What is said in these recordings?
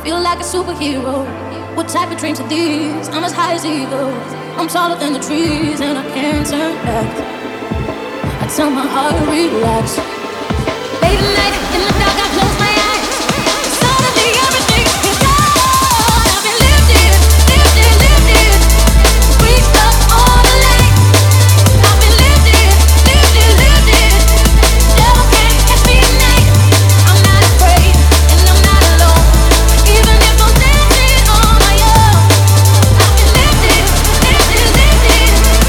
Feel like a superhero. What type of dreams are these? I'm as high as eagles. I'm taller than the trees and I can't turn back. I tell my heart to relax. Late at night in the dark, I close my eyes. Suddenly everything is gone. I've been lifted, lifted, lifted. Reached up all the light. I've been lifted, lifted, lifted. Devil can't catch me at night. I'm not afraid and I'm not alone. Even if I'm dancing on my own. I've been lifted, lifted, lifted.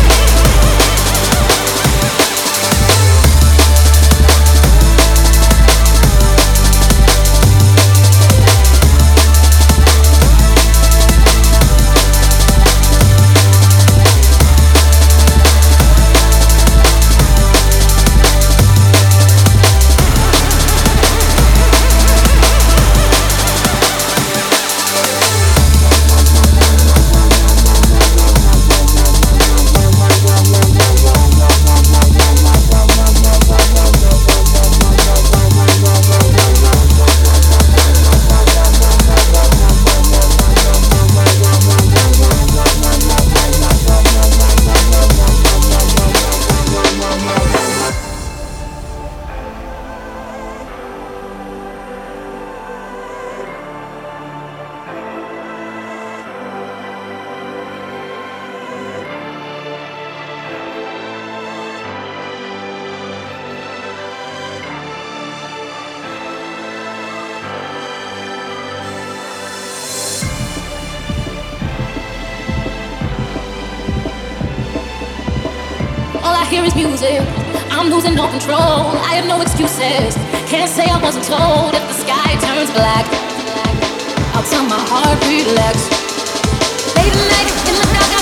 All I hear is music. I'm losing all control. I have no excuses. Can't say I wasn't told. If the sky turns black, I'll tell my heart relax. Late at night in the dark.